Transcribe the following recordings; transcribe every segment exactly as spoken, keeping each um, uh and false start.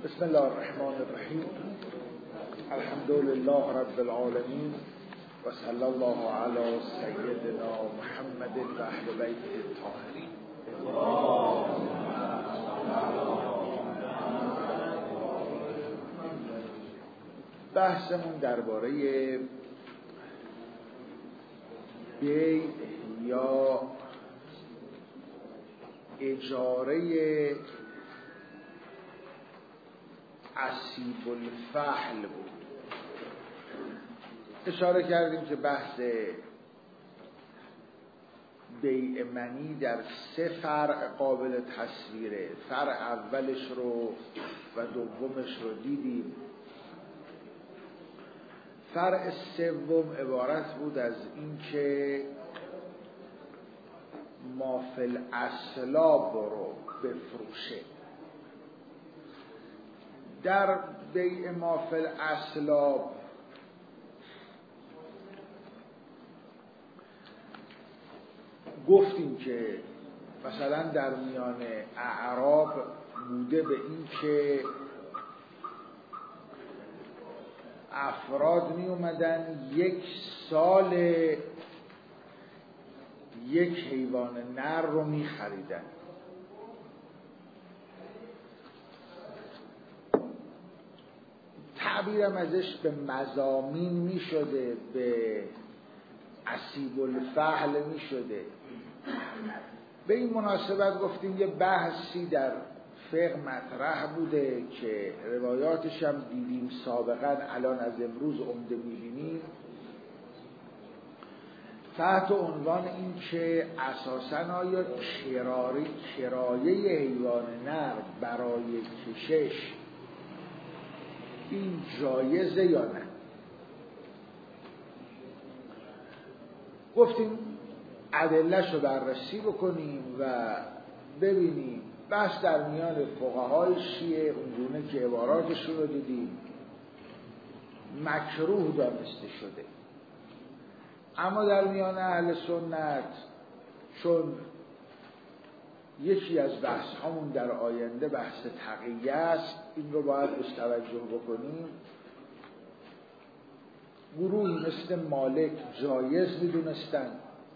بسم الله الرحمن الرحیم. الحمد لله رب العالمین و صلی الله علی سیدنا محمد و اهل بیت الطاهرین. بحثمون درباره بیع یا اجاره عصیب الفحل بود. اشاره کردیم که بحث بیع منی در سه فرع قابل تصویره. فرع اولش رو و دومش رو دیدیم. فرع سوم عبارت بود از این که ما فی الاسلاب رو بفروشه. در بیع ما فی الاسلاب گفتیم که مثلا در میان اعراب بوده به این که افراد می اومدن یک سال یک حیوان نر رو می خریدن. تعبیرم ازش به مضامین می شده، به عصیب الفحل می شده. به این مناسبت گفتیم یه بحثی در فقه مطرح بوده که روایاتش هم دیدیم سابقا، الان از امروز عمده می‌بینیم، تحت عنوان این که اساساً آیا کراری کرایه حیوان نر برای کشش این جایزه یا نه. گفتیم ادله‌اش رو بررسی بکنیم و ببینیم. بحث در میان فقهای شیعه اونگونه که عباراتشون رو دیدیم مکروه دانسته شده، اما در میان اهل سنت چون یکی از بحث همون در آینده بحث تقیه است، این رو باید بهش توجه بکنیم. گروهی مثل مالک جایز میدونستن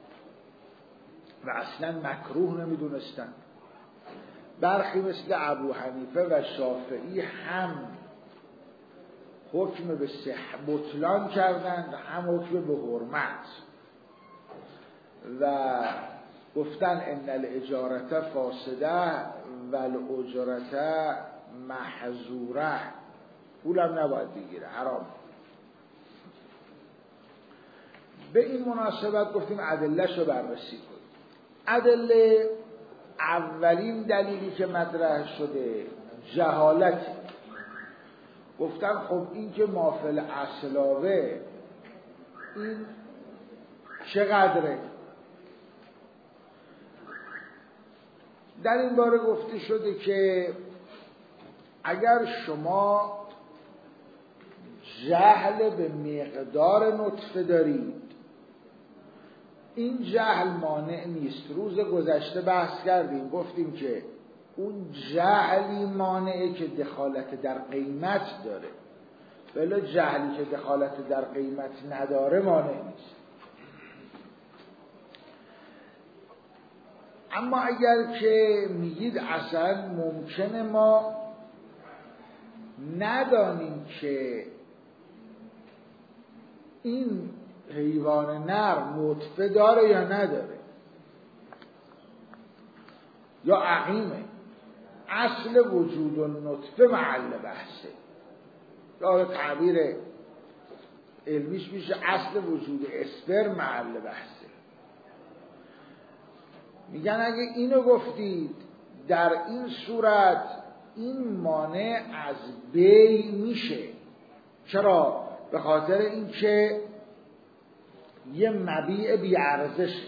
و اصلا مکروه نمیدونستن. برخی مثل ابو حنیفه و شافعی هم حکم به صح بطلان کردند، هم حکم به حرمت و گفتن ان الاجارت فاسده و الاجرت محظوره، پولم نباید بگیره، حرام. به این مناسبت گفتیم ادله‌اش رو بررسی کنیم. ادله اولین دلیلی که مطرح شده جهالت. گفتن خب این که ما فی الاسلابه این چقدره؟ در این باره گفته شده که اگر شما جهل به مقدار نطفه دارید، این جهل مانع نیست. روز گذشته بحث کردیم، گفتیم که اون جهلی مانعه که دخالت در قیمت داره، ولی جهلی که دخالت در قیمت نداره مانع نیست. اما اگر که میگید اصلا ممکنه ما ندانیم که این حیوان نر نطفه داره یا نداره یا عقیمه، اصل وجود النطفه محل بحثه، یا تعبیر علمیش میشه اصل وجود اسپرم محل بحثه. میگن اگه اینو گفتید در این صورت این مانع از بیع میشه. چرا؟ به خاطر این که یه مبیع بی ارزش،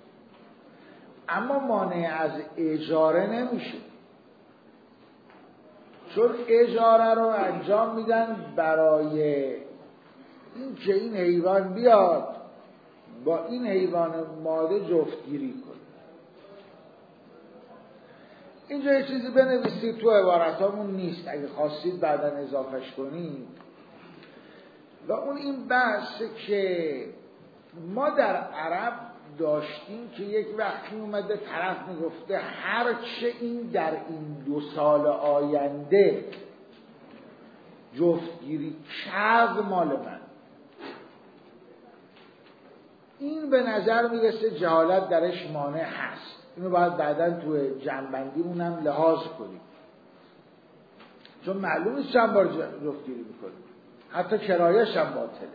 اما مانع از اجاره نمیشه، چون اجاره رو انجام میدن برای این که این حیوان بیاد با این حیوان ماده جفتگیری کنه. اینجا یه چیزی بنویسید، تو عبارتامون نیست، اگه خواستید بعداً اضافهش کنید. و اون این بحثه که ما در عرب داشتیم که یک وقتی اومده طرف میگفته هرچه این در این دو سال آینده جفتگیری کرد مال من، این به نظر میرسه جهالت درش مانع هست. اینو باید بعداً تو جنبندیمون هم لحاظ کنیم، چون معلومه چند بار جفتگیری میکنیم، حتی کرایش هم باطله.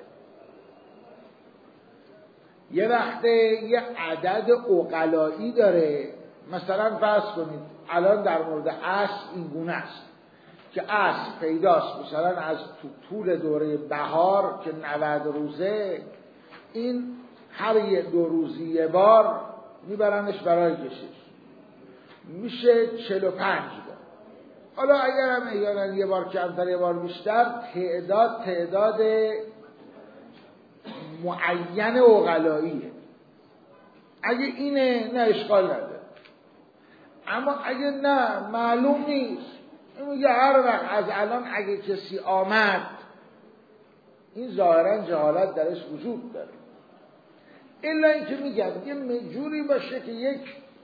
یه وقته یه عدد عقلایی داره، مثلا فرض کنید الان در مورد اسب این گونه است که اسب پیداست مثلا از تو طول دوره بهار که نود روزه، این هر یه دو روزی یه بار میبرنش برای کشش، میشه چهل و پنج بار. حالا اگر هم احیانا یه بار کمتر یه بار بیشتر، تعداد تعداد معین عقلاییه. اگه اینه نه اشکال نداره، اما اگه نه معلوم نیست، این میگه هر وقت از الان اگه کسی آمد، این ظاهرا جهالت درش وجود داره. الا اینکه میگم یه مجوری باشه که یک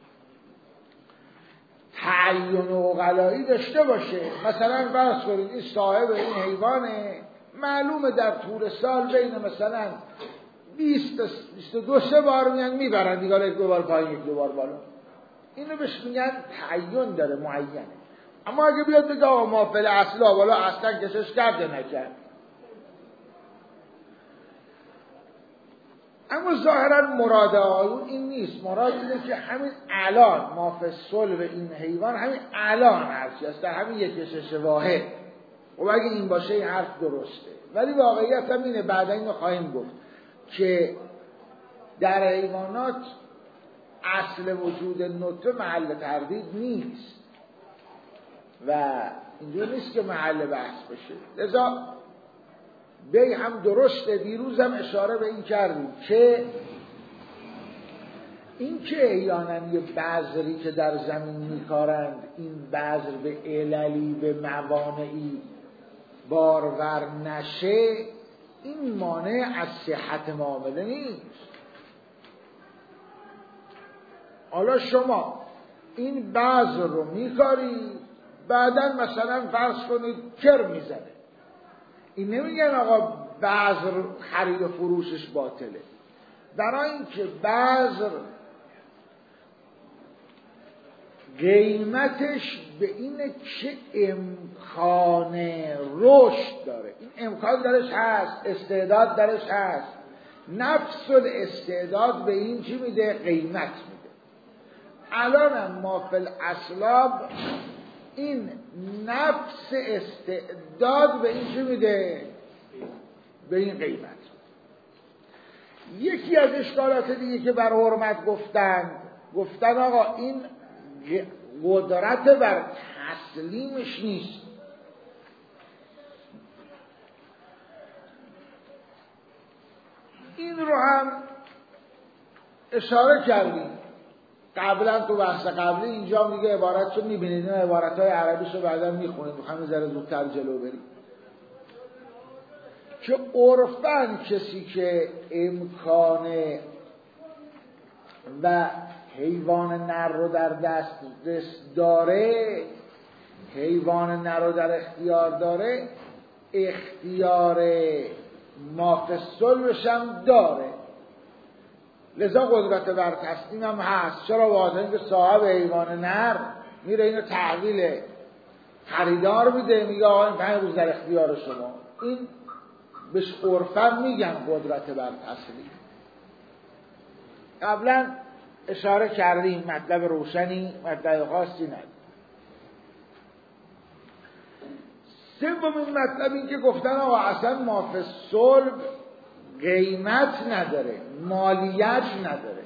تعین عقلایی داشته باشه. مثلا فرض کنید این صاحب این حیوانه، معلومه در طول سال بین مثلا بیست بیست و دو سه بار میان میبرن دیگه، یک دو بار پایین یک دو بار بالا، اینو بهش میگن تعین داره، معینه. اما اگه بیاد بگه آقا ما فل اصلا بالا اصلا کشش کرده نکرد، اما ظاهرا مراد آیون این نیست. مراد اینه که همین الان ما فصل به این حیوان همین الان هرچی است، در همین یک کشش واحد. و اگه این باشه این حرف درسته، ولی واقعیت هم اینه، بعدا اینو خواهیم گفت که در حیوانات اصل وجود نطفه محل تردید نیست و اینجور نیست که محل بحث بشه. لذا بی هم درسته. دیروز هم اشاره به این کردیم که این که احیانا یه بذری که در زمین میکارند، این بذر به عللی به موانعی بارور نشه، این مانع از صحت معامله نیست. حالا شما این بذر رو میکاری، بعدن مثلا فرض کنید کر میزنه، این نمیگن آقا بذر خرید و فروشش باطله. برای اینکه بذر قیمتش به اینه که امکان رشد داره، این امکان درش هست، استعداد درش هست. نفس الاستعداد به این چی میده؟ قیمت میده. الان ما فی الاسلاب این نفس استعداد به این چی میده؟ به این قیمت. یکی از اشکالات دیگه که بر حرمت گفتن گفتن آقا این قدرت بر تسلیمش نیست. این رو هم اشاره کردیم قبلا تو بحث قبلی. اینجا میگه عبارت رو میبینید، این عبارت های عربیش رو بعدا میخونید، میخوایم ذره زودتر جلو بریم که عرفاً کسی که امکان و حیوان نر رو در دست داره، حیوان نر رو در اختیار داره، اختیار مافصل بشم داره، لذا قدرت بر تسلیم هم هست. چرا؟ واضحه اینکه صاحب حیوان نر میره اینو تحویل خریدار میده، میگه آقا این پنج روز در اختیار شما. این بهش عرفاً میگن قدرت بر تسلیم. قبلا اشاره کردیم، مطلب روشنی، مطلب خاصی نداره. سومین مطلب این که گفتن آقا اصلا ما فی الصلب قیمت نداره، مالیت نداره.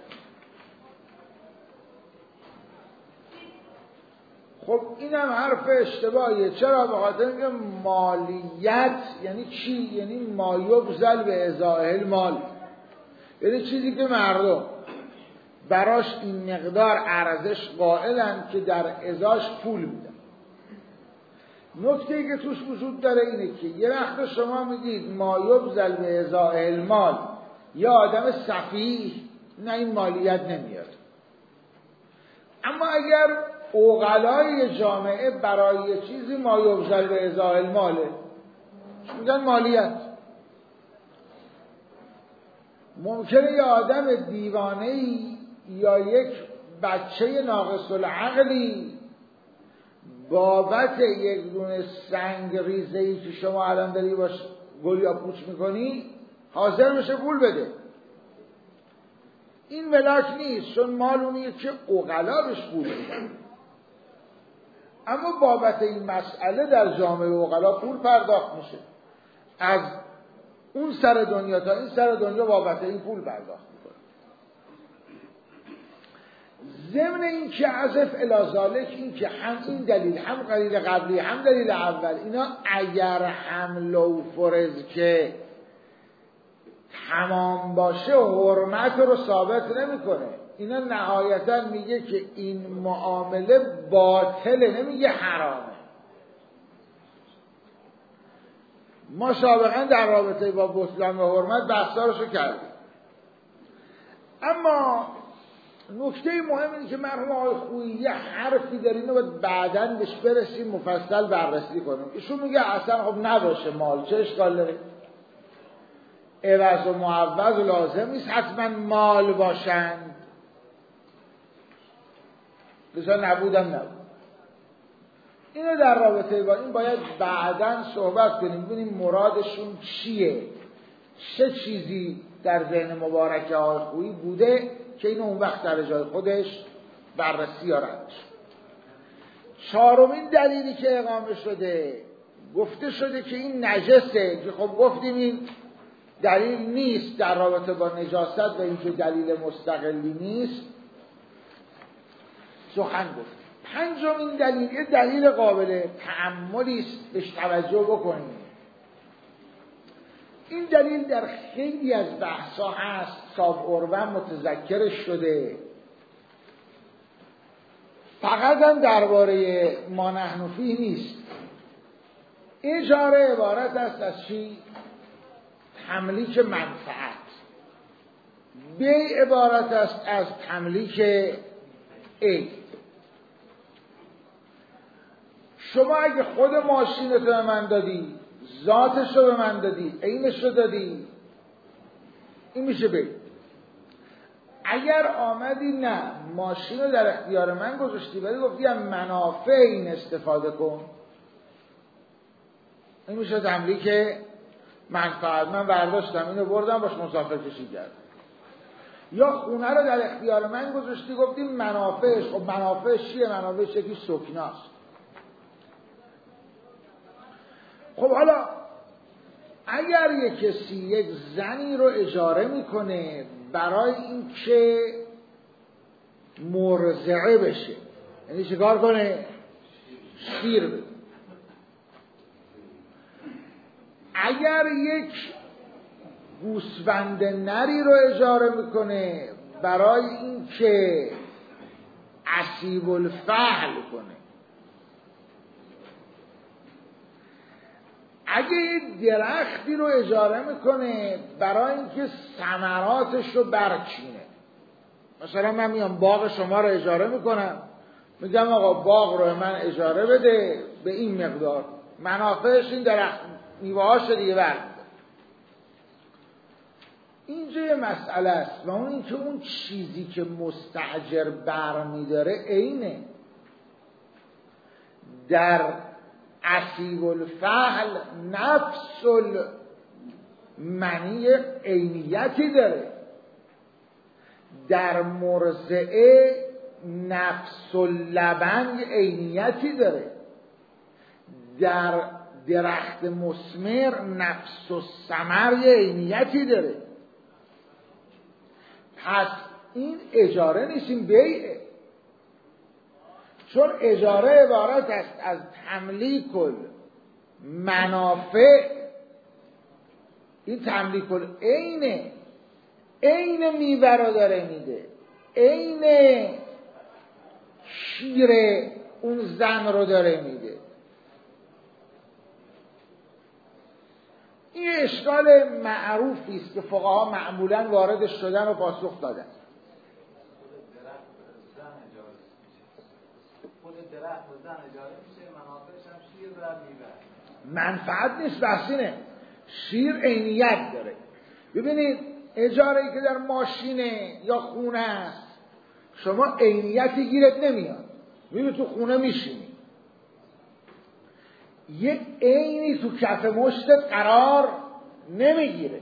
خب اینم حرف اشتباهیه. چرا؟ به خاطر اینکه مالیت یعنی چی؟ یعنی ما یبذل به ازاء المال، یعنی چیزی که مردم براش این مقدار ارزش قائلن که در ازاش پول میدن. نکته‌ای که توش وجود داره اینه که یه وقت شما میگید ما یبذل به ازاء المال، یا آدم سفیه نه این مالیت نمیاد. اما اگر عقلای جامعه برای چیزی ما یبذل به ازاء الماله میگن مالیت، ممکنه یه آدم دیوانه‌ای یا یک بچه ناقص العقلی بابت یک دونه سنگ ریزه‌ای که شما الان داری باش گل یا پوچ میکنی حاضر بشه پول بده. این ملاک نیست، چون مال اونیه که عقلا بهش پول بدن. اما بابت این مسئله در جامعه عقلا پول پرداخت میشه، از اون سر دنیا تا این سر دنیا بابت این پول پرداخت میکنه. ضمن این که عزف الازالک این که هم این دلیل هم دلیل قبلی هم دلیل اول اینا اگر حمل و فرض که تمام باشه حرمت رو ثابت نمیکنه. اینا نهایتا میگه که این معامله باطله، نمیگه حرامه. ما سابقا در رابطه با بطلان و حرمت بحثارشو کردیم. اما نکته مهم اینه که مرحوم آقای خویی یه حرفی دارین و بعداً بهش برسیم مفصل بررسی کنیم. ایشون میگه اصلا خب نباشه مال، چه اشکال داره؟ عوض و معوض لازم نیست حتما مال باشند، بسا نبودم نبود. اینو در رابطه با این باید بعداً صحبت کنیم، ببینیم مرادشون چیه، چه چیزی در ذهن مبارک آقای خویی بوده که اینو اون وقت در جای خودش بررسی یارندش. چهارمین دلیلی که اقامه شده، گفته شده که این نجسه، که خب گفتیم این دلیل نیست در رابطه با نجاست و اینکه دلیل مستقلی نیست سخن گفت. پنجمین دلیل یه دلیل قابل تأملی است، بهش توجه بکنیم. این دلیل در خیلی از بحثا هست، صاحب اروم متذکرش شده، فقط هم درباره ما نحن فیه نیست. اجاره عبارت است از چی؟ تملیک منفعت. بیع عبارت است از تملیک عیب. شما اگه خود ماشینتو به من دادی، ذاتشو به من دادی، عینشو دادی، این میشه بیع. اگر آمدی نه ماشین رو در اختیار من گذاشتی ولی گفتی هم منافع این استفاده کن، این میشه تملیک منفعت. من برداشتم اینو بردم باش مسافر کشی کردم. یا خونه رو در اختیار من گذاشتی گفتی منافعش، خب منافعش چیه؟ منافعش یکی سکناست. خب حالا اگر یک کسی یک زنی رو اجاره میکنه برای اینکه مرضعه بشه، یعنی چیکار کنه؟ شیر بده. اگر یک گوسفند نری رو اجاره میکنه برای اینکه عصیب الفحل کنه. اگه یک درختی رو اجاره میکنه برای اینکه ثمراتش رو برچینه. مثلا من میام باغ شما رو اجاره میکنم، میگم آقا باغ رو من اجاره بده به این مقدار، منافعش این درخت میوه‌هاش دیگه برمی‌داره. اینجا یه مسئله است و اون اینکه اون چیزی که مستأجر برمی‌داره عینه. در عصیب الفحل نفس المنی عینیتی داره، در مرضعه نفس اللبن عینیتی داره، در درخت مثمر نفس الثمر عینیتی داره. پس این اجاره نیست، این بیعه. چون اجاره عبارت است از تملیک المنافع. این تملیک العینه، عین میوه رو داره میده. عین شیر اون زن رو داره میده. این اشکال معروفی است که فقها معمولا واردش شدن و پاسخ دادن. منفعت نیست، بحثینه. شیر عینیت داره. ببینید اجاره‌ای که در ماشینه یا خونه است، شما عینیتی گیرت نمیاد، میری تو خونه میشینی، یه عینی تو کف مشتت قرار نمیگیره.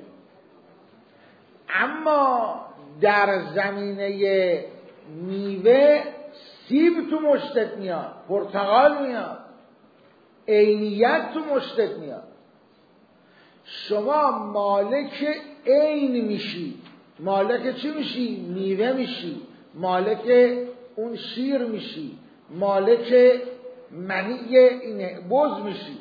اما در زمینه میوه سیب تو مشتت میاد، پرتقال میاد، عینیت تو مشتت میاد. شما مالک عین میشی. مالک چی میشی؟ میوه میشی، مالک اون شیر میشی، مالک منی اینه بز میشی.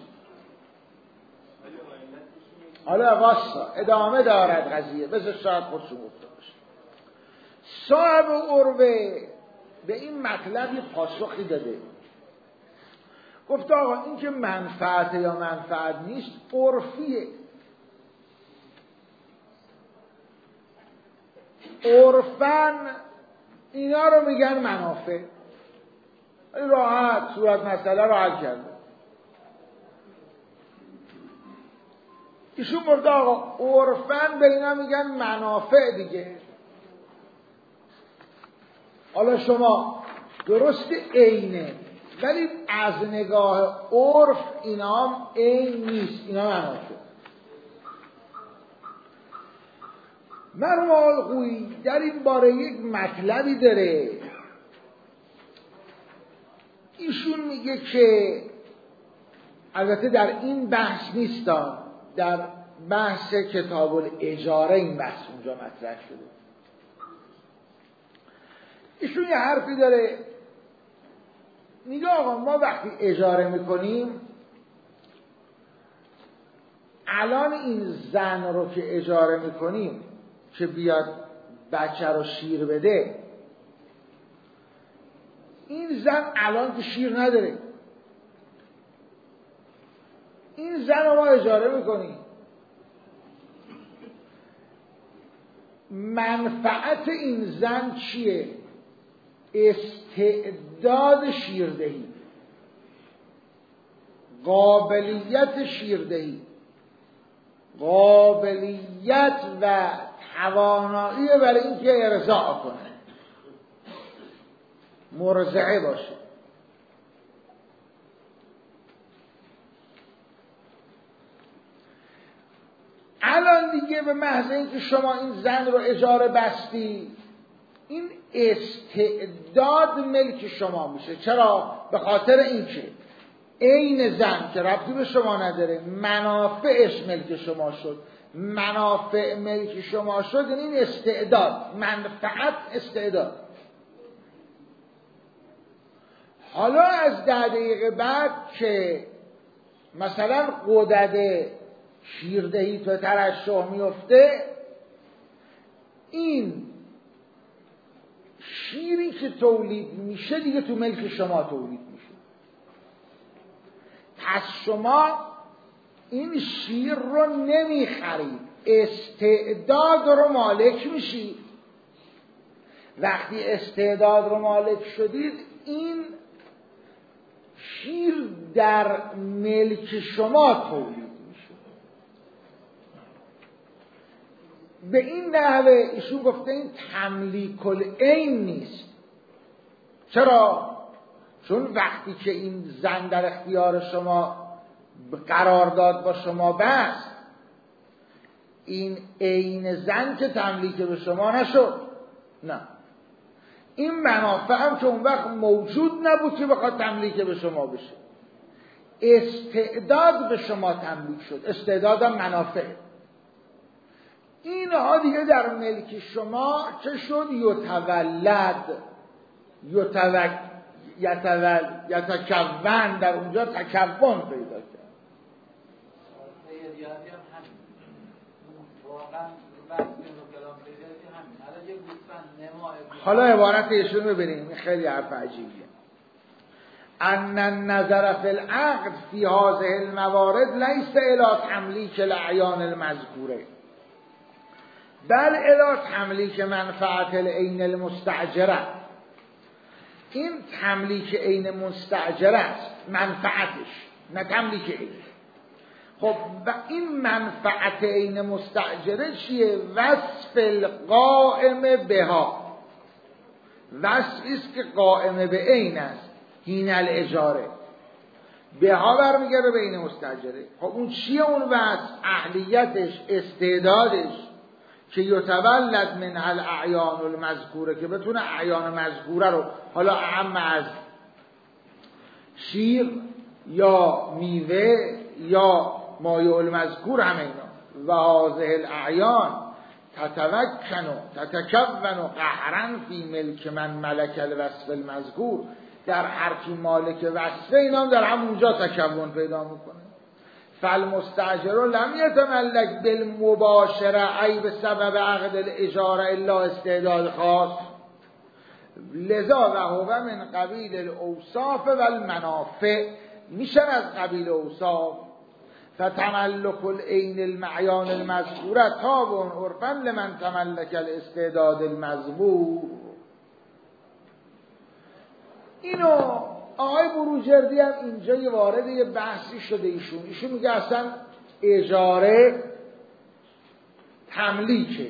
حالا واسه ادامه دارد قضیه، بذار شاید خودشون گفته باشه. صاحب عروه به این مطلبی پاسخی داده، گفت آقا این که منفعت یا منفعت نیست عرفیه. عرفن اینا رو میگن منافع. راحت صورت مسئله رو حل کرده. ایشون برده آقا عرفن به اینا میگن منافع دیگه. حالا شما درست عینه، ولی از نگاه عرف اینا هم عین نیست، اینا منافع. مرحوم آلخویی در این باره یک مطلبی داره. ایشون میگه که البته در این بحث نیستان، در بحث کتاب الاجاره این بحث اونجا مطرح شده. ایشون یه حرفی داره، میگه آقا ما وقتی اجاره میکنیم، الان این زن رو که اجاره میکنیم که بیاد بچه رو شیر بده، این زن الان که شیر نداره، این زن رو ما اجاره میکنیم، منفعت این زن چیه؟ استعداد شیردهی، قابلیت شیردهی، قابلیت و توانایی برای اینکه ارضاع کنه، مرضعه باشه. الان دیگه به محض اینکه شما این زن رو اجاره بستی، این استعداد ملک شما میشه. چرا؟ به خاطر اینکه عین زن که ربطی به شما نداره، منافعش ملک شما شد. منافع ملک شما شد یعنی این استعداد، منفعت استعداد. حالا از ده دقیقه بعد که مثلا غدد شیردهی تو ترشح میفته، این شیری که تولید میشه دیگه تو ملک شما تولید میشه. پس شما این شیر رو نمیخرید، استعداد رو مالک میشید. وقتی استعداد رو مالک شدید، این شیر در ملک شما تولید میشه. به این نحوه ایشون گفته این تملیک العین نیست. چرا؟ چون وقتی که این زن در اختیار شما قرارداد با شما بست، این عین زن که تملیک به شما نشد. نه، این منافع هم که اون وقت موجود نبود که بخواد تملیک به شما بشه. استعداد به شما تملیک شد. استعداد هم منافع. اینها دیگه در ملک شما چه شد؟ یتولد یتول یتول یتکون، در اونجا تکون پیدا کرد. حالا عبارت ایشون ببینیم، این خیلی حرف عجیبیه. ان النظر فی العقد فی هذه الموارد لیس الی تملیک الاعیان المذکوره بل الی تملیک منفعت العین المستاجره. این تملیک عین مستاجره است، منفعتش، نه تملیک عین. خب و این منفعت عین مستاجره چیه؟ وصف القائم بها، وصفی است که قائم به عین است. این الاجاره بها برمیگرده به عین مستاجره. خب اون چیه اون وصف؟ اهلیتش، استعدادش که یتولد من الاعیان المذکوره، که بتونه اعیان مذکوره رو، حالا اهم از شیر یا میوه یا مایع المذکور همه اینا، و هذه الاعیان تتوکن و تتکون و قهرا فی ملک من ملک الوصف المذکور، در هر کی مالک وصفه اینا هم در همونجا تکون پیدا میکنه. فالمستاجر لم یتملک بالمباشره ای به سبب عقد الاجاره الا استعداد خاص، لذا و هو من قبیل الاوصاف و المنافع، میشن از قبیل اوصاف. فتملک العین المعیان المذکوره تابع عرفا لمن تملک الاستعداد المذکور. اینو آقای بروجردی هم اینجا یه وارد یه بحثی شده. ایشون ایشون میگه اصلا اجاره تملیکه،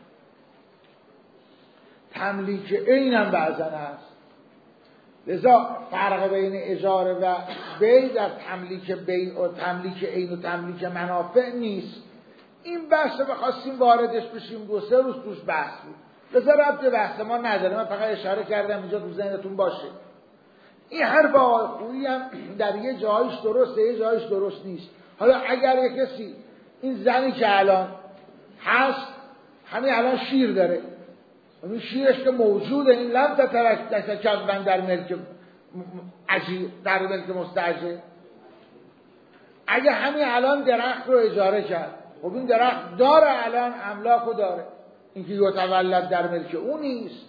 تملیک عین هم بعضن هست، لذا فرق بین اجاره و بیع در تملیک بیع و تملیک عین و تملیک منافع نیست. این بحث رو بخواستیم واردش بشیم دو سه روز توش بحث بود، لذا ربط بحث ما نداره، من فقط اشاره کردم اینجا تو ذهنتون باشه. این حرف آقای خویی هم در یه جایش درسته، یه جایش درست نیست. حالا اگر یه کسی این زنی که الان هست همین الان شیر داره، این شیرش که موجوده، این لم تتکون در ملک اجیر، در ملک مستاجر. اگه همین الان درخت رو اجاره کرد، خب این درخت داره الان املاکو داره، اینکه یتولد در ملک اون نیست.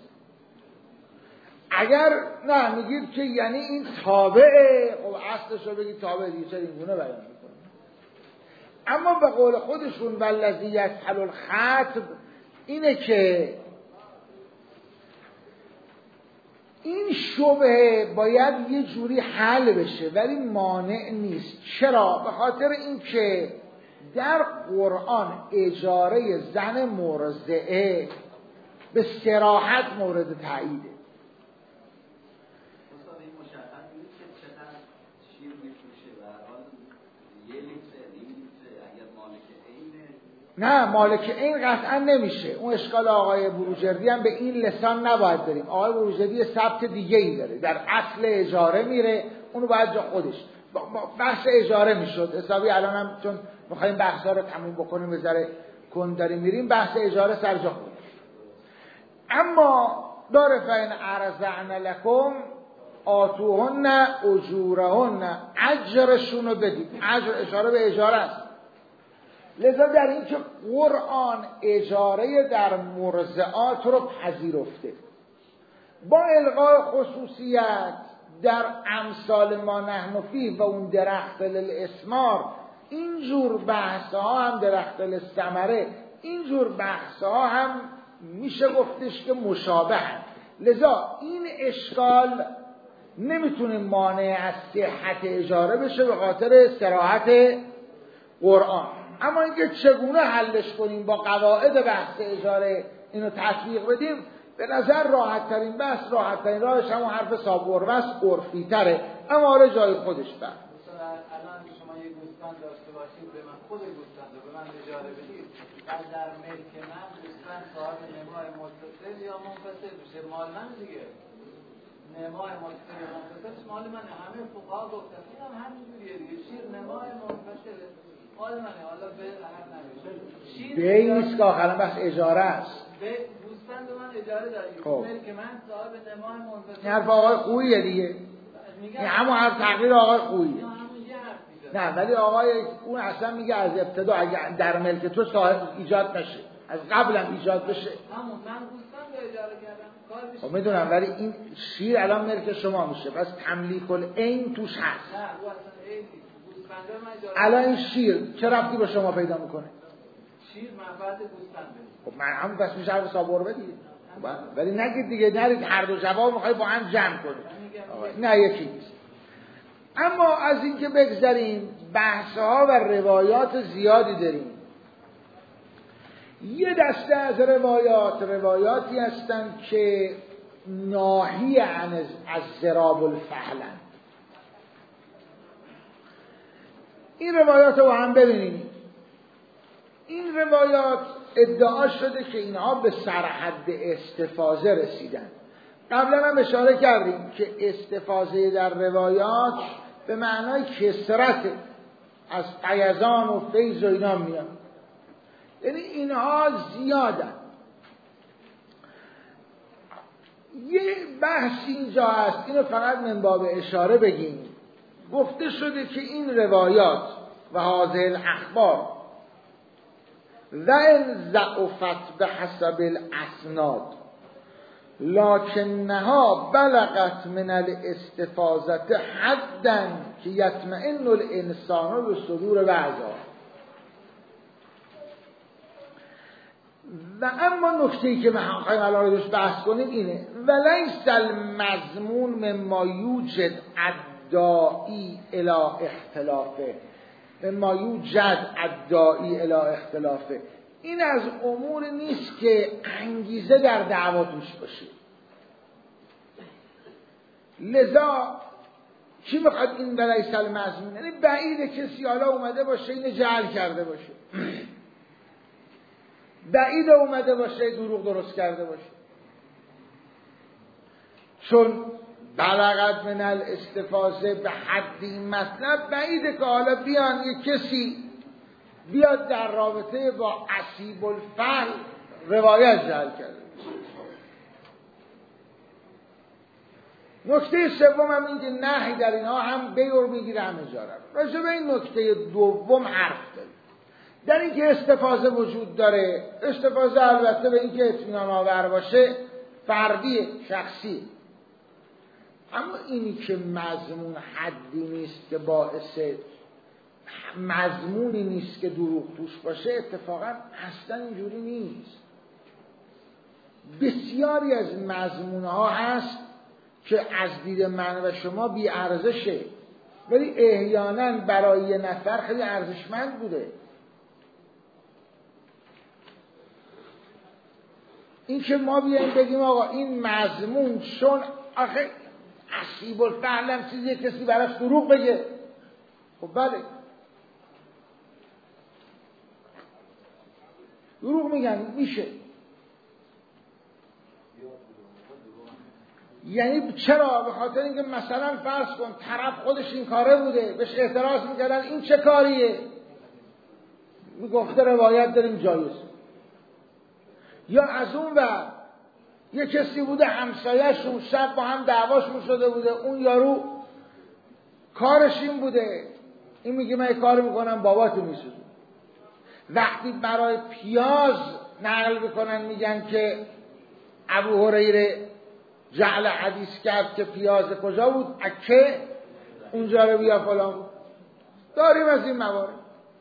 اگر نه میگید که یعنی این تابعه، خب اصلش رو بگید تابعه دیگه، چرا این گونه بیان میکنه؟ اما به قول خودشون والذی یسحل الخطب اینه که این شبهه باید یه جوری حل بشه، ولی مانع نیست. چرا؟ به خاطر این که در قرآن اجاره زن مرضعه به صراحت مورد تاییده. نه مالک این قطعا نمیشه. اون اشکال آقای بروجردی هم به این لسان نباید بریم. آقای بروجردی ثبت دیگه ای داره، در اصل اجاره میره، اونو باید جا خودش بحث اجاره میشد حسابی. الان هم چون میخوایم بحثا رو تموم بکنیم به ذره کند داریم میریم، بحث اجاره سر جا خودش. اما داره فین ارزعن لکم آتوهن اجورهن، اجرشون رو بدید. اجر اشاره به اجاره است. لذا در این که قرآن اجاره در مرضعات رو پذیرفته، با الغای خصوصیت در امثال ما نحن فیه و اون درخت للاسمار، اینجور بحث ها هم درخت للثمره، اینجور بحث ها هم میشه گفتش که مشابه هم. لذا این اشکال نمیتونه مانع از صحت اجاره بشه به خاطر صراحت قرآن. اما اینکه چگونه حلش کنیم، با قواعد بحث اجاره اینو تطبیق بدیم، به نظر راحت ترین بحث، راحت ترین راهش همون حرف صاحب عرفه است، عرفی تره، اما حالا جای خودش بر. مثلا الان شما یه گوسفند داشته باشید، به من خود گوسفند رو به من اجاره بدید، بعد در ملک من گوسفند صاحب نمای متصل یا منفصل بشه، مال من دیگه. نمای متصل یا منفصل مال من. همه فقها گفتن این هم همینجوریه دیگه، شیر نمای منفصل مال منه، حالا به هر نمیشه. به این نیست که آخران بحث اجاره است. به گوسفند من اجاره دارید. ملک من صاحب نمای منفصل. این حرف آقای خوییه دیگه. این همون حرف تغییر آقای خوییه. نه ولی آقای اون اصلا میگه از ابتدا اگه در ملک تو صاحب ایجاد نشه، از قبلم ایجاد بشه. همون من گوسفند اجاره کردم، کار خب میدونم، ولی این شیر الان ملک شما میشه، پس تملیک العین توش هست. نه او اصلا عین گوسفنده من اجاره. الان این شیر چه ربطی با شما پیدا میکنه؟ شیر منفعت گوسفنده. خب من هم بس میشه حرف صابر دیگه. ولی نگید دیگه نرید هر دو جواب میخوای با هم جمع کنید. نه یکی نیست. اما از این که بگذاریم بحث‌ها و روایات زیادی داریم. یه دسته از روایات روایاتی هستند که ناهی عن از ضراب الفعلن. این روایات رو هم ببینید. این روایات ادعا شده که اینها به سرحد استفاضه رسیدن. قبلا هم اشاره کردیم که استفاضه در روایات به معنای کثرت از فیضان و فیض و اینا میاد، یعنی اینها زیادن. یه بحث اینجا هست، اینو فقط من باب اشاره بگیم. گفته شده که این روایات و هذه الاخبار و ان ضعفت به حسب الاسناد لکنها بلغت من الاستفاضه حدا که یطمئن الانسان به صدور بعضها. و اما نکته‌ای که ما خواهیم الان روش بحث کنیم اینه ولیس المضمون مما یوجد الداعی الی اختلافه مما یوجد الداعی الی اختلافه. این از امور نیست که انگیزه در دعوا توش باشه. لذا چی بخواد این ولیس المضمون، یعنی بعیده کسی حالا اومده باشه اینو جعل کرده باشه، بعید اومده باشه دروغ درست کرده باشه، چون بلغت من الاستفاضه به حد این مطلب بعیده که حالا بیان یک کسی بیاد در رابطه با عصیب الفعل روایت جعل کرده. نکته سوم هم این که نهی در اینها هم بیور میگیره هم اجاره. راجع به این نکته دوم حرف داریم، در این که استفاضه وجود داره. استفاضه البته به این که اطمینان آور باشه فردی شخصی، اما اینی که مضمون حدی نیست که باعث مضمونی نیست که دروغ توش باشه، اتفاقا اصلا اینجوری نیست. بسیاری از مضمونها هست که از دید من و شما بی ارزشه، ولی احیانا برای یه نفر خیلی ارزشمند بوده. این که ما بیاییم بگیم آقا این مضمون چون آخه عصیب الفعلم چیزی کسی براش دروغ بگه، خب بله دروغ میگن میشه. یعنی چرا؟ به خاطر اینکه مثلا فرض کن طرف خودش این کاره بوده، بهش اعتراض میکردن این چه کاریه، میگفته روایت داریم جایز. یا از اون و یه کسی بوده همسایه‌شون شب با هم دعواشون شده بوده، اون یارو کارش این بوده، این میگه من کار میکنم باباتو میسوزه. وقتی برای پیاز نقل بکنن میگن که ابو هریره جعل حدیث کرد که پیاز کجا بود؟ اکه اونجا رو بیا فلان بود. داریم از این موارد.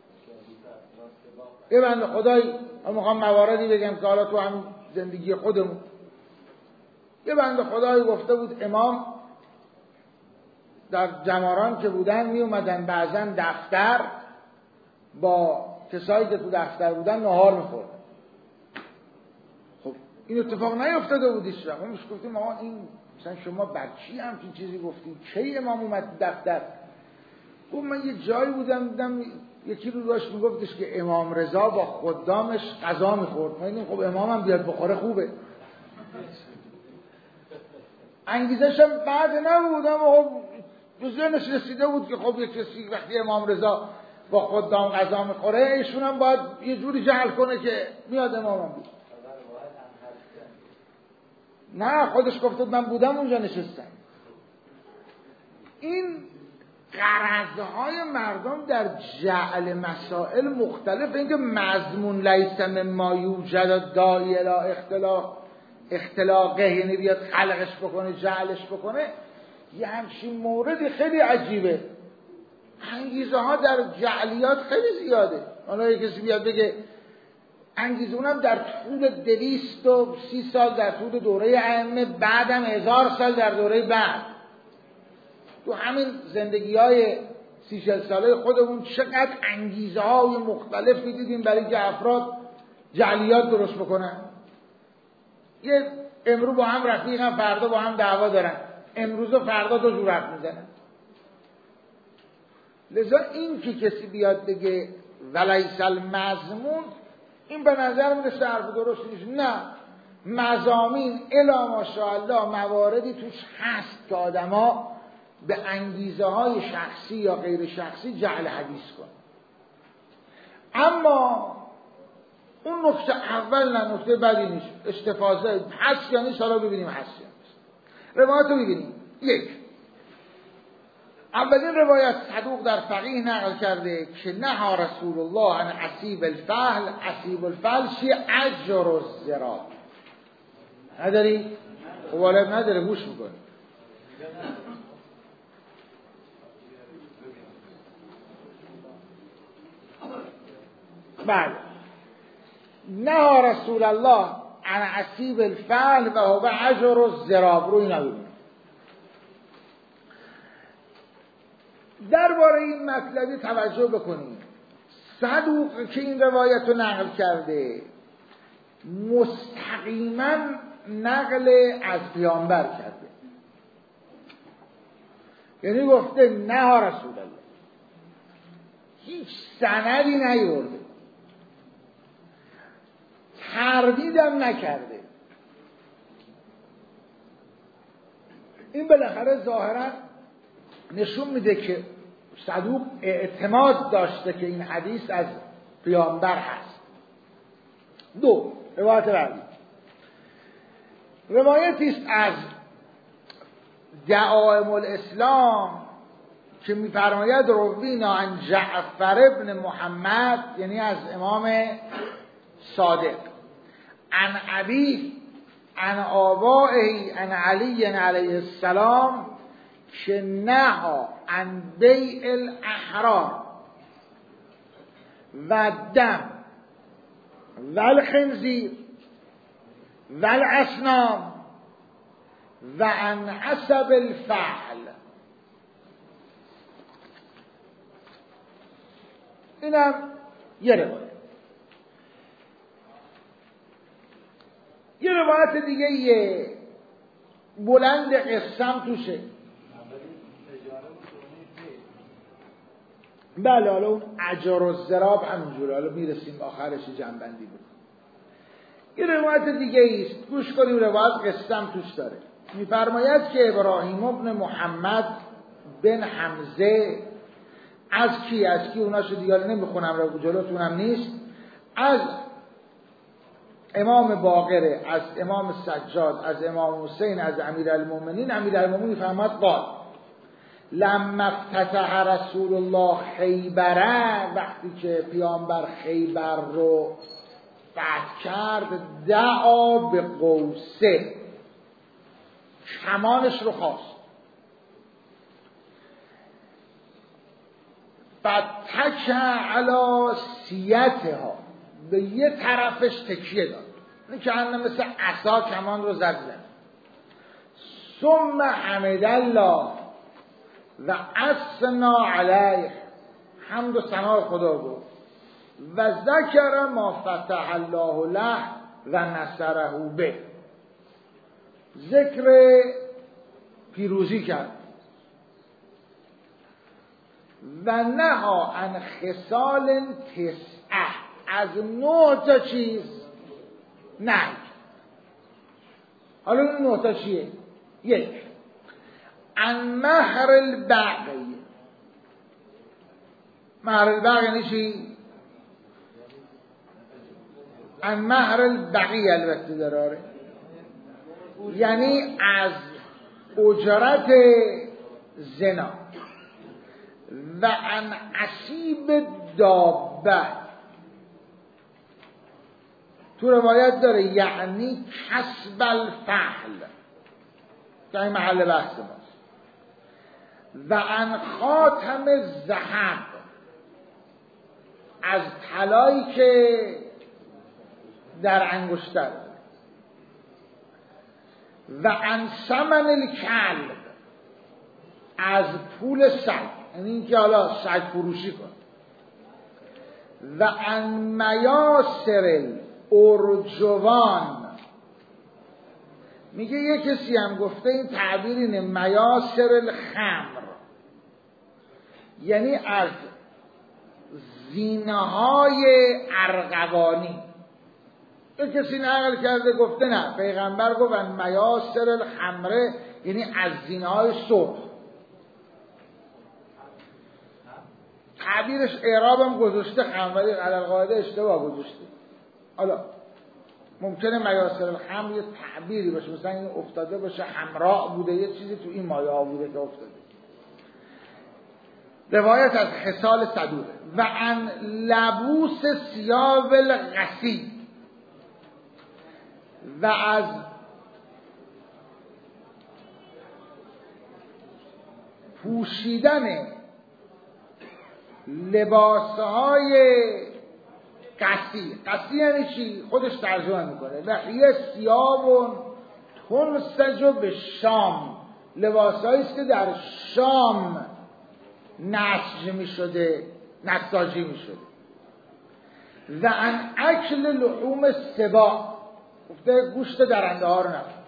یه بنده خدایی من میخوام مواردی بگم که حالا تو هم زندگی خودمون. یه بنده خدایی گفته بود امام در جماران که بودن می اومدن بعضا دفتر با کسایی که تو دفتر بودن نهار میخورد. خب این اتفاق نیفتاده بود هیچ وقت. ما میش گفتیم آقا این مثلا شما بر چی همچین چیزی گفتید؟ کی امام اومد دفتر؟ گفت من یه جایی بودم دیدم یکی رو داشت میگفتش که امام رضا با خدامش غذا میخورد. ما دیدیم خب امام هم بیاد بخوره خوبه. انگیزش هم بعد نبود، اما خب به ذهنش رسیده بود که خب یک کسی وقتی امام رضا با خدام غذا میخوره ایشون هم باید یه جوری جعل کنه که میاد امام هم بود. نه خودش گفته من بودم اونجا نشستم. این غرضهای مردم در جعل مسائل مختلف، اینکه مضمون لیس مما یوجد داعی الی اختلاف، اختلاقه، یعنی بیاد خلقش بکنه، جعلش بکنه. یه همچین موردی خیلی عجیبه. انگیزه ها در جعلیات خیلی زیاده. حالا یه کسی بیاد بگه انگیزه، اونم در طول دویست و سی سال در طول دوره ائمه، بعدم هزار سال در دوره بعد، تو همین زندگی های سی چل ساله خودمون چقدر انگیزه های مختلفی دیدیم برای که افراد جعلیات درست بکنن. یه امروز با هم رفیقن، فردا با هم دعوا دارن، امروز و فردا دو جور حرف میزنن. لذا این که کسی بیاد بگه ولیس المضمون، این به نظر میرسه حرف درست نیست. نه، مضامین الا ماشاءالله مواردی توش هست که آدما به انگیزه های شخصی یا غیر شخصی جعل حدیث کن. اما اون نکته اول نه، نکته بعدی نیست. استفاضه هست یا نیست؟ حالا ببینیم هست یا نیست. روایت رو ببینیم. یک، اولین روایت صدوق در فقیه نقل کرده که نهى رسول الله عن عصیب الفحل. عصیب الفحل چیه؟ اجر الزراب. نداری؟ خوالب نداره، گوش میکنی. بله، نهى رسول الله عن عصیب الفحل و هو اجر الزراب. رو اینا ببینیم. درباره این مطلبی توجه بکنید. صدوق که این روایت رو نقل کرده مستقیما نقل از پیامبر کرده، یعنی گفته نه رسول الله، هیچ سندی نیورده، تردیدم نکرده. این بالاخره ظاهرا نشون میده که صدوق اعتماد داشته که این حدیث از پیامبر هست. دو، روایت بعدی روایتی است از دعائم الاسلام که میفرماید روینا عن جعفر ابن محمد، یعنی از امام صادق، عن ابی عن آبائه عن علی علیه السلام که نهی عن بیع الاحرار و دم و الخنزیر و الاصنام و عن عصب الفحل. اینم یه روایت. یه روایت دیگه یه بلند قسم توشه. بله، حالا اون اجر و زراب همینجوره، حالا میرسیم آخرش جنبندی بود. این روایت دیگه ایست، گوش کنیم. روایت قسم توش داره. میفرماید که ابراهیم ابن محمد بن حمزه از کی؟ از کی؟ اوناشو دیگه نمیخونم، رو جلوتونم نیست. از امام باقره، از امام سجاد، از امام حسین، از امیرالمومنین. امیرالمومنین فرماد قال لما افتتح رسول الله خیبره، وقتی که پیامبر خیبر رو فتح کرد، دعا به قوسه، کمانش رو خواست، فتک علی سیتها، به یه طرفش تکیه داد، این که انه مثل عصا کمان رو زد زد. ثم حمد الله و اثنا علیه، حمد و ثنا خدا گفت، و ذکر ما فتح الله له و نصره به، ذکر پیروزی کرد. و نها عن خصال تسعه، از نه تا چیز نه. حالا این نه تا چیه؟ یک، عن مهر البغی. مهر البغی یعنی چی؟ عن مهر البغی البته داره، یعنی از اجرت زنا. و عن عصیب دابه، تو روایت داره یعنی کسب الفحل که این محل بحث ماست. و ان خاتم ذهب، از طلایی که در انگشتر. و ان ثمن الکلب، از پول سگ، یعنی اینکه حالا سگ فروشی کن. و ان میاسر الارجوان، میگه یه کسی هم گفته این تعبیر اینه میاسر الخمر، یعنی از زینه‌های ارغوانی. یه کسی نقل کرده گفته نه، پیغمبر گفت میاسر الخمره یعنی از زینه‌های سرخ. تعبیرش اعرابم گذاشته خمر، ولی علی‌القاعده اشتباه گذاشته. حالا ممکنه میاسر الخمر یه تعبیری باشه، مثلا این افتاده باشه حمراء بوده، یه چیزی تو این مایه ها بوده که افتاده. روایت از حسال صدوره. و ان لبوس ثیاب الغسیل، و از پوشیدن لباسهای قصی. قصی یعنی چی؟ خودش ترجمه میکنه و یه ثیابون تنسج به شام، لباسهایی است که در شام نسج می شده، نساجی می شده. و ان اکل لحوم سباع، گفته گوشت درنده ها رو نخورد.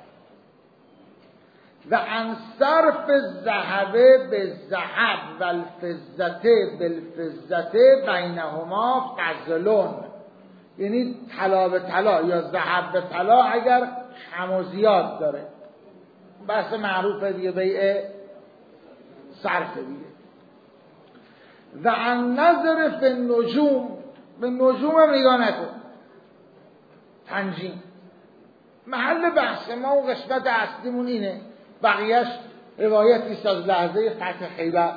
و ان صرف الذهب بالذهب و الفضة بالفضة بینهما فضلون، یعنی طلا به طلا یا ذهب به طلا اگر کم و زیاد داره. بحث معروف دیگه بیع صرف دیگه. و ان نظر فی النجوم، به نجوم هم نگاه نکن، تنجیم. محل بحث ما و قسمت اصلیمون اینه، بقیهش روایتی از لحظه فتح خیبر.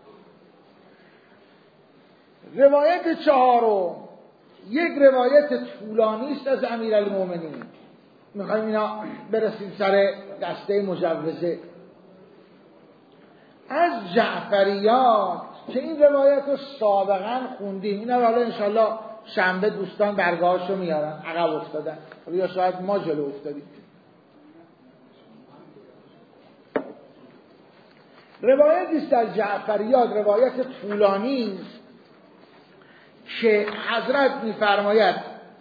روایت چهارم یک روایت طولانی است از امیرالمومنین. میخوایم اینا برسیم سر دسته مجوزه از جعفریات که این روایت رو سابقا خوندیم. اینا رو حالا انشالله شنبه دوستان برگاهاشو میارن، عقب افتادن یا شاید ما جلو افتادیم. روایتی است از جعفریات، روایت طولانی که حضرت میفرماید،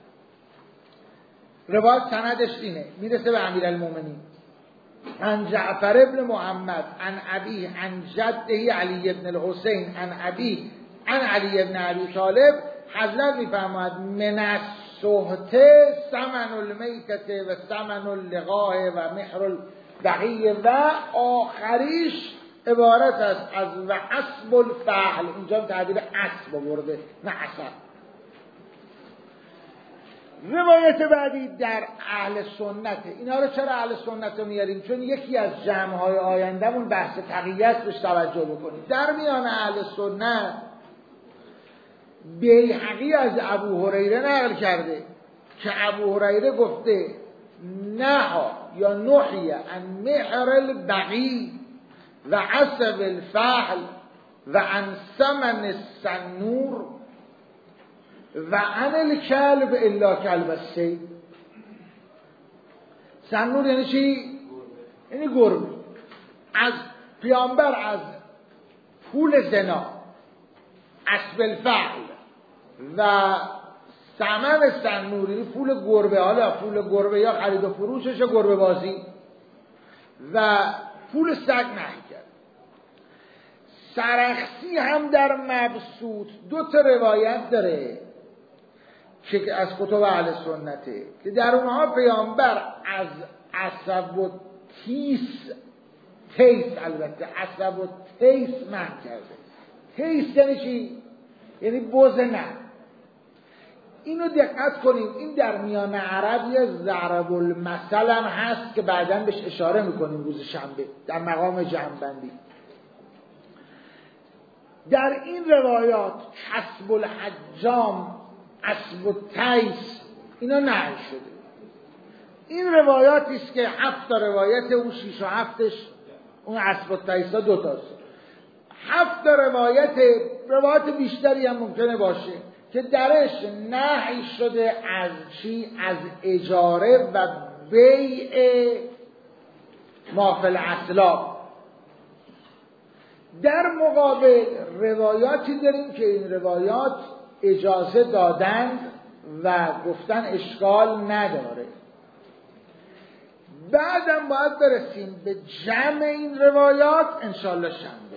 روایت سندش اینه، میرسه به امیرالمومنین. عن جعفر ابن محمد عن ابی عن جده علی ابن الحسین عن ابی عن علی ابن ابی طالب، حضرت میفرماید من السحت ثمن المیتة و ثمن اللقاح و مهر البقیه، و آخریش عبارت است از و عصب الفحل. اینجا تعبیر عصب برده نه عصب. روایت بعدی در اهل سنت. اینا رو چرا اهل سنت رو میاریم؟ چون یکی از جمع‌های آیندهمون بحث تقییت بهش توجه بکنیم. در میان اهل سنت بیهقی از ابو هریره نقل کرده که ابو هریره گفته نها یا نحیه ان مهر البقی و عصب الفحل و عن ثمن السنور و عن الکلب الا کلب الصید. سنور یعنی چی؟ یعنی گربه. از پیامبر از پول زنا، عصب الفحل و ثمن سنور یعنی پول گربه، حالا پول گربه یا خرید و فروشش یا گربه بازی، و پول سگ نهی کرد. سرخسی هم در مبسوط دو تا روایت داره که از کتب اهل سنته که در اونها پیامبر از عصب و تیس تیس البته عصب و تیس منع کرده. تیس یعنی چی؟ یعنی بز نه. اینو دقت کنیم، این در میان عرب یه ضرب المثل هم هست که بعداً بهش اشاره میکنیم روز شنبه در مقام جمع‌بندی. در این روایات کسب الحجام، عصب التیس اینا نهی شده. این روایاتی است که هفت تا روایت، اون شیش و هفتش اون اسب التیسا دو تاست. هفت تا روایت، روایت بیشتری هم ممکنه باشه که درش نهی شده از چی؟ از اجاره و بیع ما فی الاسلام. در مقابل روایاتی داریم که این روایات اجازه دادند و گفتن اشکال نداره. بعدم باید برسیم به جمع این روایات انشالله شنبه.